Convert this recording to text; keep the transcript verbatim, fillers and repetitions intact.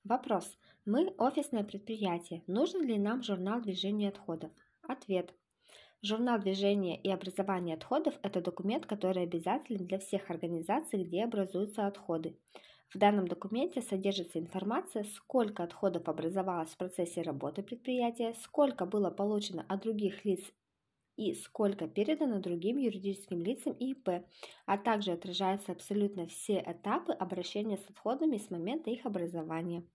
Вопрос. Мы офисное предприятие. Нужен ли нам журнал движения отходов? Ответ. Журнал движения и образования отходов – это документ, который обязателен для всех организаций, где образуются отходы. В данном документе содержится информация, сколько отходов образовалось в процессе работы предприятия, сколько было получено от других лиц и сколько передано другим юридическим лицам и И П, а также отражаются абсолютно все этапы обращения с отходами с момента их образования.